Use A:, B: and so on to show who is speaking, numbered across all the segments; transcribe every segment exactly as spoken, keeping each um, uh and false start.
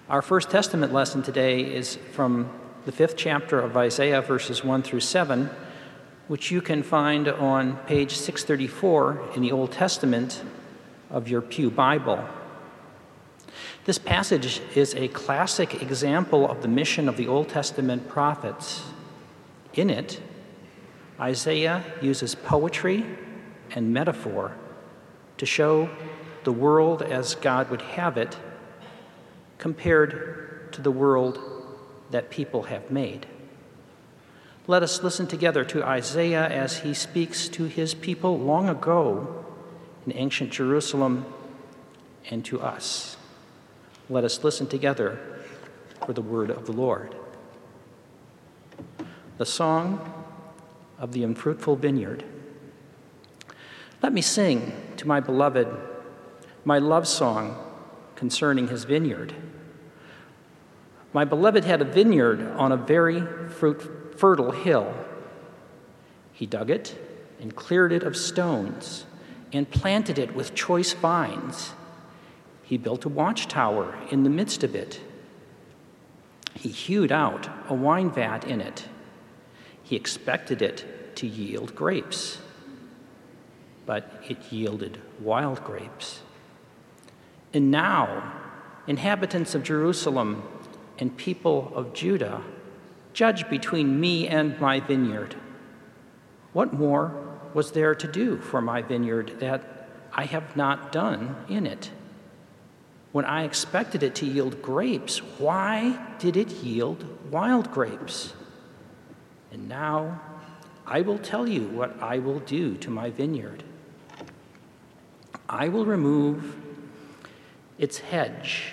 A: Our First Testament lesson today is from the fifth chapter of Isaiah, verses one through seven, which you can find on page six thirty-four in the Old Testament of your Pew Bible. This passage is a classic example of the mission of the Old Testament prophets. In it, Isaiah uses poetry and metaphor to show the world as God would have it compared to the world that people have made. Let us listen together to Isaiah as he speaks to his people long ago in ancient Jerusalem and to us. Let us listen together for the word of the Lord. The Song of the Unfruitful Vineyard. Let me sing to my beloved my love song concerning his vineyard. My beloved had a vineyard on a very fruit, fertile hill. He dug it and cleared it of stones and planted it with choice vines. He built a watchtower in the midst of it. He hewed out a wine vat in it. He expected it to yield grapes, but it yielded wild grapes. And now, inhabitants of Jerusalem and people of Judah, judge between me and my vineyard. What more was there to do for my vineyard that I have not done in it? When I expected it to yield grapes, why did it yield wild grapes? And now I will tell you what I will do to my vineyard. I will remove its hedge,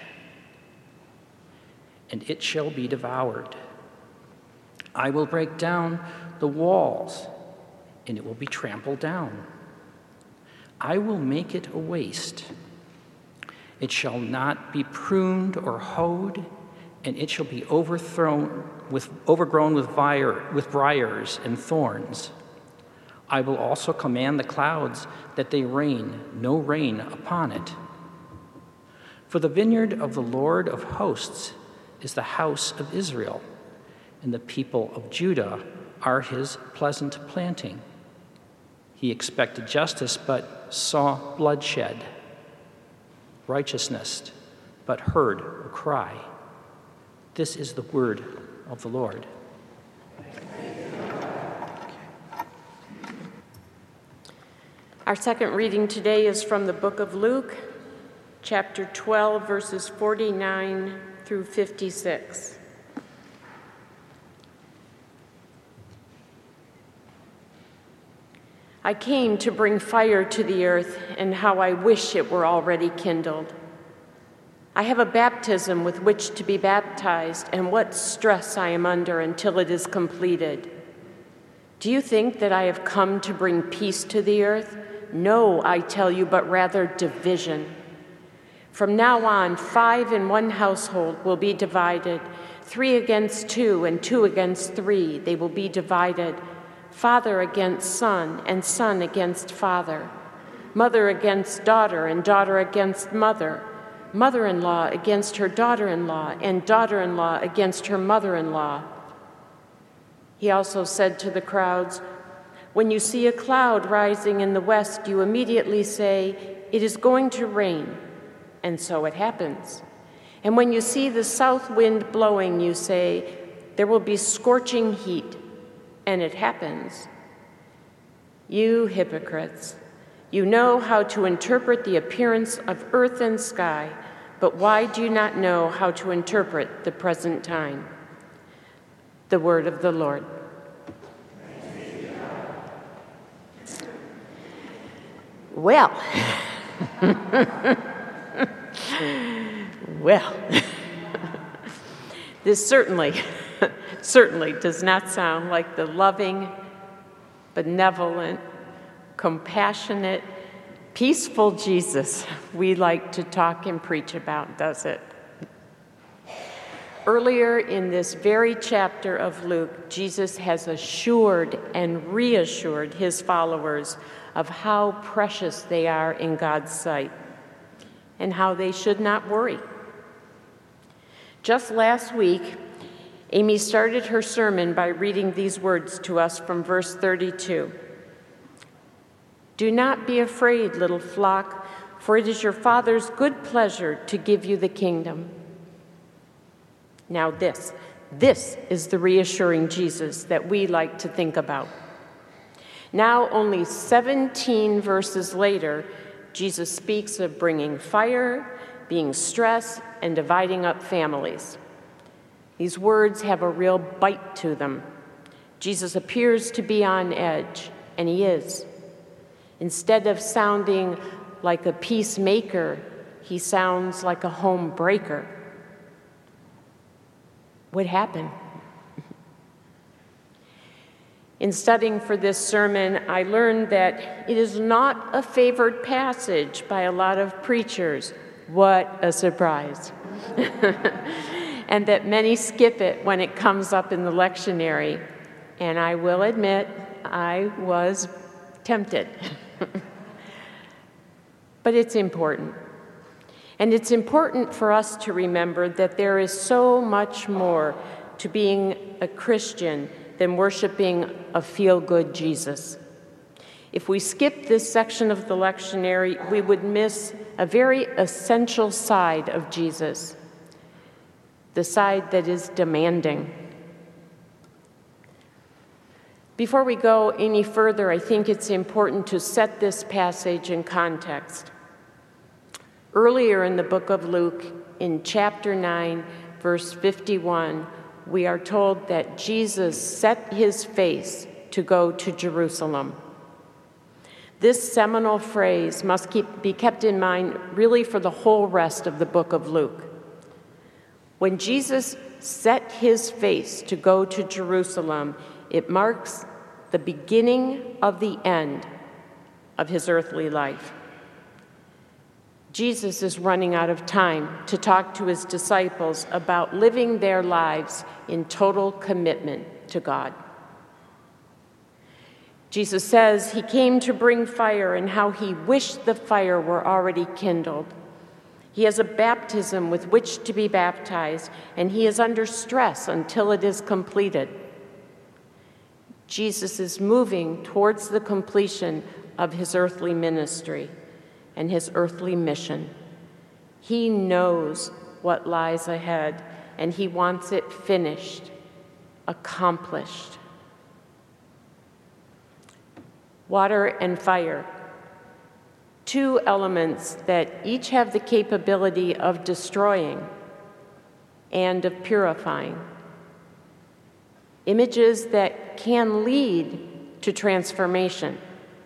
A: and it shall be devoured. I will break down the walls, and it will be trampled down. I will make it a waste. It shall not be pruned or hoed, and it shall be overthrown with, overgrown with, vire, with briars and thorns. I will also command the clouds that they rain no rain upon it. For the vineyard of the Lord of hosts is the house of Israel, and the people of Judah are his pleasant planting. He expected justice, but saw bloodshed, righteousness, but heard a cry. This is the word of the Lord.
B: Our second reading today is from the book of Luke, chapter twelve, verses forty-nine through fifty-six. I came to bring fire to the earth, and how I wish it were already kindled. I have a baptism with which to be baptized, and what stress I am under until it is completed. Do you think that I have come to bring peace to the earth? No, I tell you, but rather division. From now on, five in one household will be divided, three against two and two against three. They will be divided, father against son and son against father, mother against daughter and daughter against mother, mother-in-law against her daughter-in-law, and daughter-in-law against her mother-in-law. He also said to the crowds, when you see a cloud rising in the west, you immediately say, it is going to rain. And so it happens. And when you see the south wind blowing, you say, there will be scorching heat, and it happens. You hypocrites, you know how to interpret the appearance of earth and sky, but why do you not know how to interpret the present time? The word of the Lord. Well, well, this certainly, certainly does not sound like the loving, benevolent, compassionate, peaceful Jesus we like to talk and preach about, does it? Earlier in this very chapter of Luke, Jesus has assured and reassured his followers of how precious they are in God's sight and how they should not worry. Just last week, Amy started her sermon by reading these words to us from verse thirty-two. "Do not be afraid, little flock, for it is your Father's good pleasure to give you the kingdom." Now this, this is the reassuring Jesus that we like to think about. Now, only seventeen verses later, Jesus speaks of bringing fire, being stressed, and dividing up families. These words have a real bite to them. Jesus appears to be on edge, and he is. Instead of sounding like a peacemaker, he sounds like a home breaker. What happened? In studying for this sermon, I learned that it is not a favored passage by a lot of preachers. What a surprise. And that many skip it when it comes up in the lectionary. And I will admit, I was tempted. But it's important. And it's important for us to remember that there is so much more to being a Christian than worshiping a feel-good Jesus. If we skip this section of the lectionary, we would miss a very essential side of Jesus, the side that is demanding. Before we go any further, I think it's important to set this passage in context. Earlier in the book of Luke, in chapter nine, verse fifty-one, we are told that Jesus set his face to go to Jerusalem. This seminal phrase must keep, be kept in mind really for the whole rest of the book of Luke. When Jesus set his face to go to Jerusalem, it marks the beginning of the end of his earthly life. Jesus is running out of time to talk to his disciples about living their lives in total commitment to God. Jesus says he came to bring fire and how he wished the fire were already kindled. He has a baptism with which to be baptized, and he is under stress until it is completed. Jesus is moving towards the completion of his earthly ministry and his earthly mission. He knows what lies ahead, and he wants it finished, accomplished. Water and fire, two elements that each have the capability of destroying and of purifying. Images that can lead to transformation.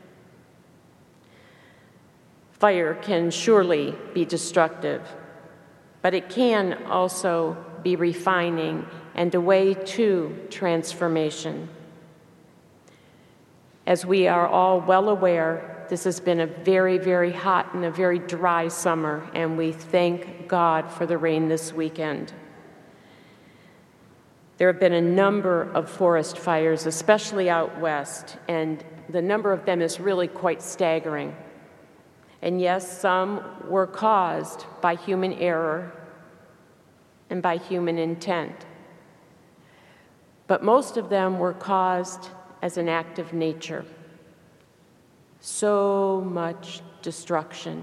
B: Fire can surely be destructive, but it can also be refining and a way to transformation. As we are all well aware, this has been a very, very hot and a very dry summer, and we thank God for the rain this weekend. There have been a number of forest fires, especially out west, and the number of them is really quite staggering. And yes, some were caused by human error and by human intent. But most of them were caused as an act of nature. So much destruction.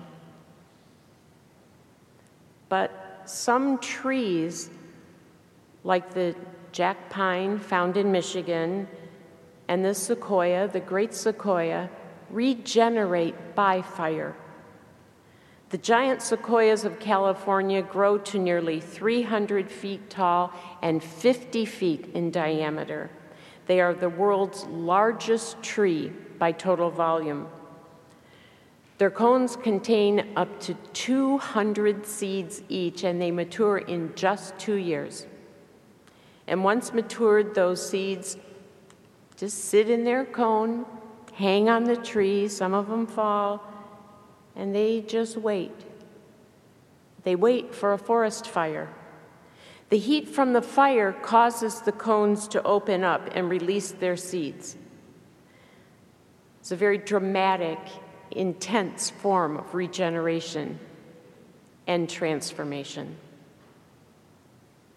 B: But some trees, like the jack pine found in Michigan and the sequoia, the great sequoia, regenerate by fire. The giant sequoias of California grow to nearly three hundred feet tall and fifty feet in diameter. They are the world's largest tree by total volume. Their cones contain up to two hundred seeds each, and they mature in just two years. And once matured, those seeds just sit in their cone, hang on the tree, some of them fall, and they just wait. They wait for a forest fire. The heat from the fire causes the cones to open up and release their seeds. It's a very dramatic, intense form of regeneration and transformation.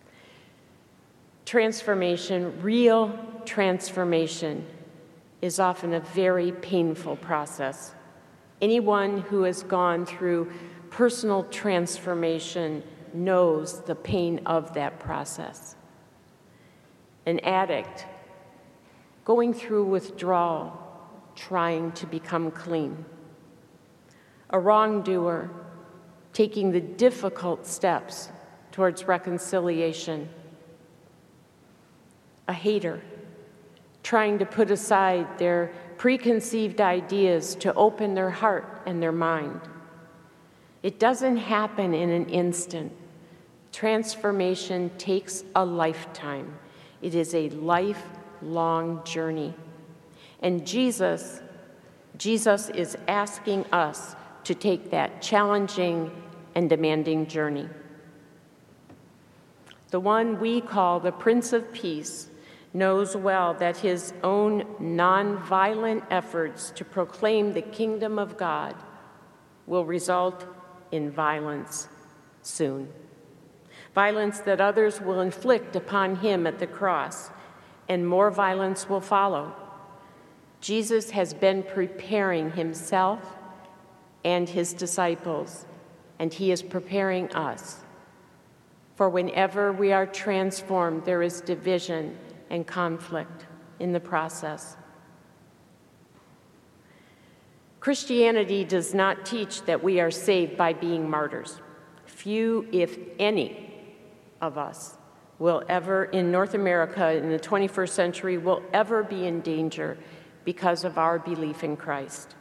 B: Transformation, real transformation, is often a very painful process. Anyone who has gone through personal transformation knows the pain of that process. An addict going through withdrawal, trying to become clean. A wrongdoer taking the difficult steps towards reconciliation. A hater trying to put aside their preconceived ideas to open their heart and their mind. It doesn't happen in an instant. Transformation takes a lifetime. It is a lifelong journey. And Jesus, Jesus is asking us to take that challenging and demanding journey. The one we call the Prince of Peace knows well that his own nonviolent efforts to proclaim the kingdom of God will result in violence soon. Violence that others will inflict upon him at the cross, and more violence will follow. Jesus has been preparing himself and his disciples, and he is preparing us. For whenever we are transformed, there is division and conflict in the process. Christianity does not teach that we are saved by being martyrs. Few, if any, of us will ever, in North America in the twenty-first century, will ever be in danger because of our belief in Christ.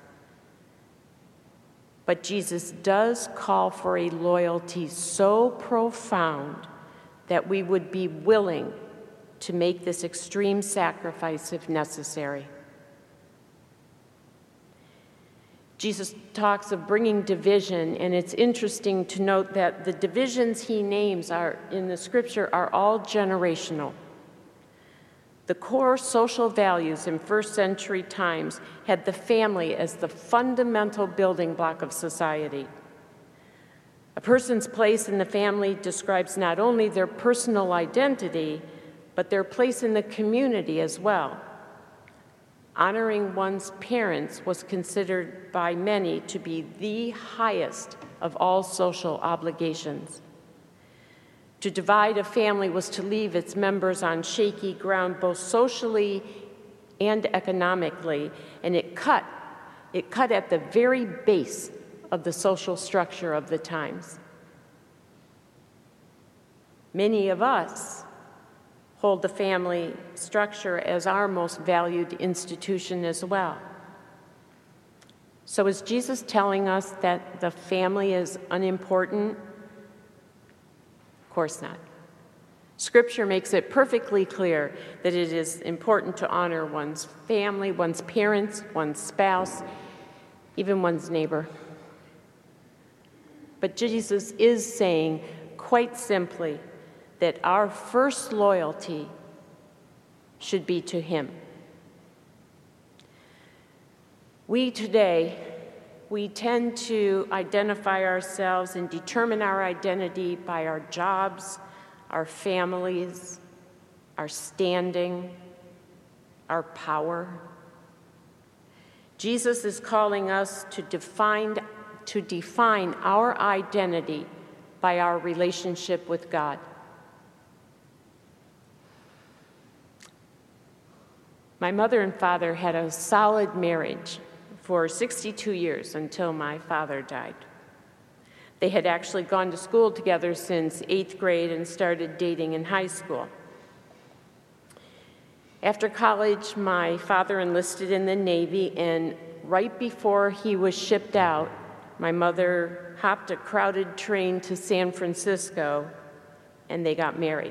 B: But Jesus does call for a loyalty so profound that we would be willing to make this extreme sacrifice if necessary. Jesus talks of bringing division, and it's interesting to note that the divisions he names are in the scripture are all generational. The core social values in first century times had the family as the fundamental building block of society. A person's place in the family describes not only their personal identity, but their place in the community as well. Honoring one's parents was considered by many to be the highest of all social obligations. To divide a family was to leave its members on shaky ground, both socially and economically, and it cut, it cut at the very base of the social structure of the times. Many of us hold the family structure as our most valued institution as well. So is Jesus telling us that the family is unimportant? Of course not. Scripture makes it perfectly clear that it is important to honor one's family, one's parents, one's spouse, even one's neighbor. But Jesus is saying, quite simply, that our first loyalty should be to him. We today, we tend to identify ourselves and determine our identity by our jobs, our families, our standing, our power. Jesus is calling us to define, to define our identity by our relationship with God. My mother and father had a solid marriage for sixty-two years until my father died. They had actually gone to school together since eighth grade and started dating in high school. After college, my father enlisted in the Navy, and right before he was shipped out, my mother hopped a crowded train to San Francisco, and they got married.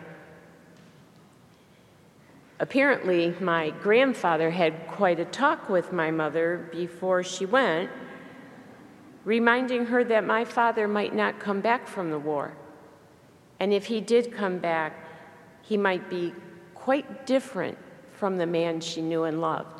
B: Apparently, my grandfather had quite a talk with my mother before she went, reminding her that my father might not come back from the war. And if he did come back, he might be quite different from the man she knew and loved.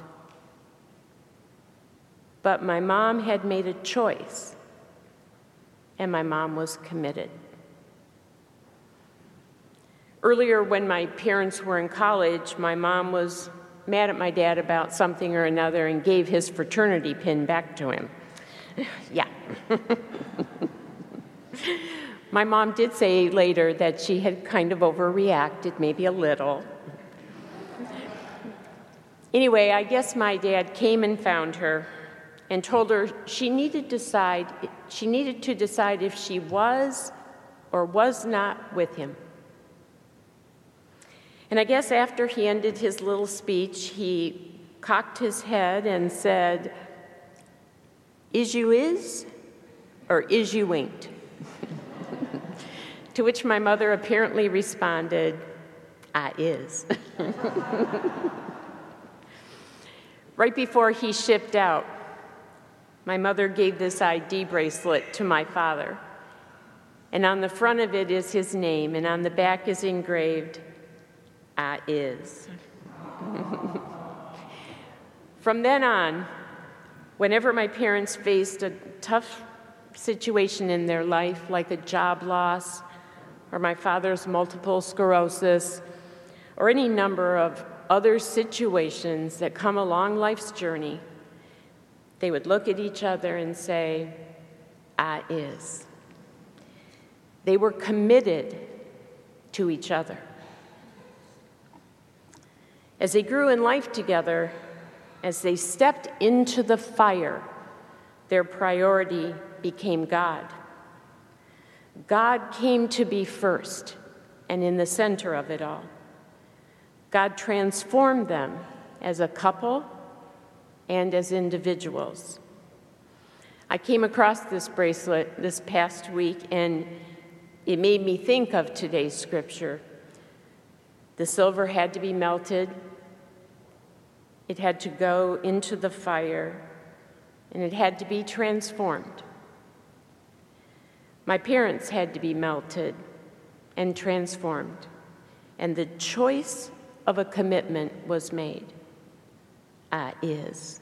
B: But my mom had made a choice, and my mom was committed. Earlier, when my parents were in college, my mom was mad at my dad about something or another and gave his fraternity pin back to him. Yeah. My mom did say later that she had kind of overreacted, maybe a little. Anyway, I guess my dad came and found her and told her she needed to decide, she needed to decide if she was or was not with him. And I guess after he ended his little speech, he cocked his head and said, "Is you is, or is you ain't?" To which my mother apparently responded, "I is." Right before he shipped out, my mother gave this I D bracelet to my father. And on the front of it is his name, and on the back is engraved, "I is." From then on, whenever my parents faced a tough situation in their life, like a job loss, or my father's multiple sclerosis, or any number of other situations that come along life's journey, they would look at each other and say, "I is." They were committed to each other. As they grew in life together, as they stepped into the fire, their priority became God. God came to be first and in the center of it all. God transformed them as a couple and as individuals. I came across this bracelet this past week, and it made me think of today's scripture. The silver had to be melted, it had to go into the fire, and it had to be transformed. My parents had to be melted and transformed, and the choice of a commitment was made. I is.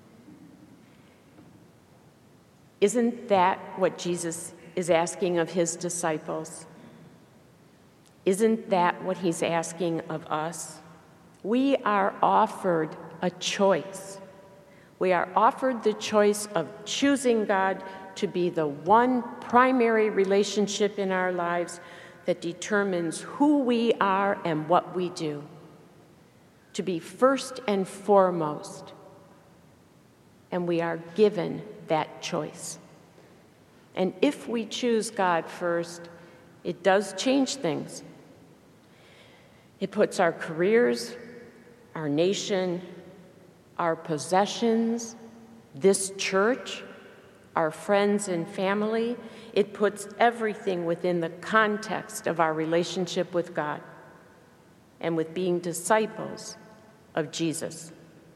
B: Isn't that what Jesus is asking of his disciples? Isn't that what he's asking of us? We are offered a choice. We are offered the choice of choosing God to be the one primary relationship in our lives that determines who we are and what we do. To be first and foremost. And we are given that choice. And if we choose God first, it does change things. It puts our careers, our nation, our possessions, this church, our friends and family, it puts everything within the context of our relationship with God and with being disciples of Jesus.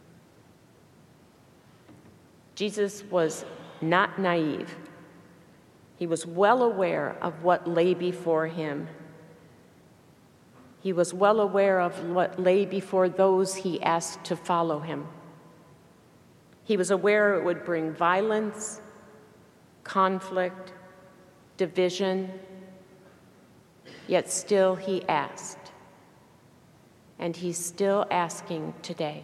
B: Jesus was not naive. He was well aware of what lay before him. He was well aware of what lay before those he asked to follow him. He was aware it would bring violence, conflict, division, yet still he asked. And he's still asking today.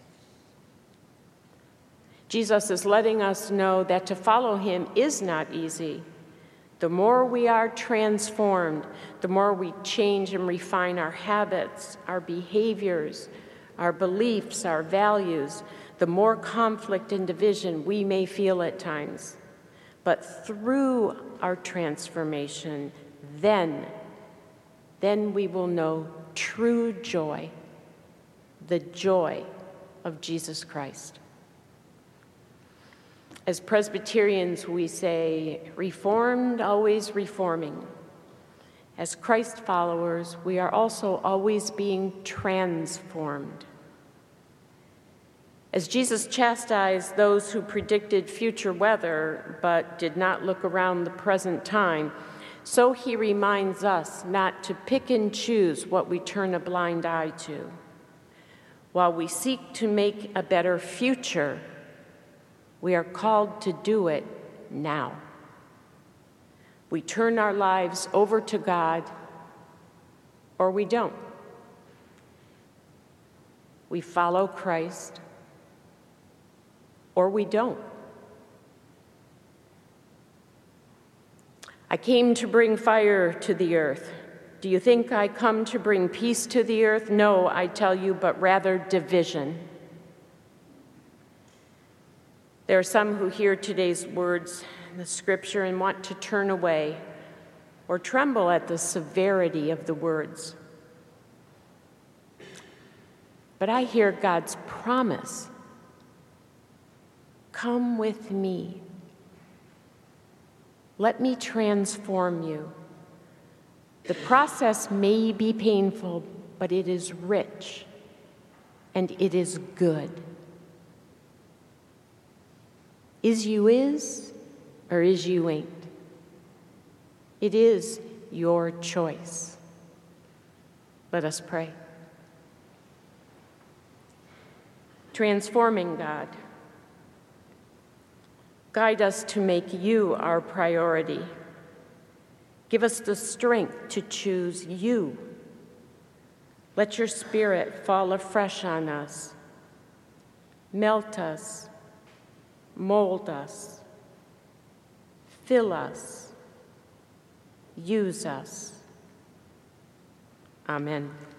B: Jesus is letting us know that to follow him is not easy. The more we are transformed, the more we change and refine our habits, our behaviors, our beliefs, our values, the more conflict and division we may feel at times. But through our transformation, then, then we will know true joy, the joy of Jesus Christ. As Presbyterians, we say, reformed, always reforming. As Christ followers, we are also always being transformed. As Jesus chastised those who predicted future weather but did not look around the present time, so he reminds us not to pick and choose what we turn a blind eye to. While we seek to make a better future, we are called to do it now. We turn our lives over to God or we don't. We follow Christ, or we don't. I came to bring fire to the earth. Do you think I come to bring peace to the earth? No, I tell you, but rather division. There are some who hear today's words in the scripture and want to turn away or tremble at the severity of the words. But I hear God's promise. Come with me. Let me transform you. The process may be painful, but it is rich and it is good. Is you is or is you ain't? It is your choice. Let us pray. Transforming God, guide us to make you our priority. Give us the strength to choose you. Let your Spirit fall afresh on us. Melt us, mold us, fill us, use us. Amen.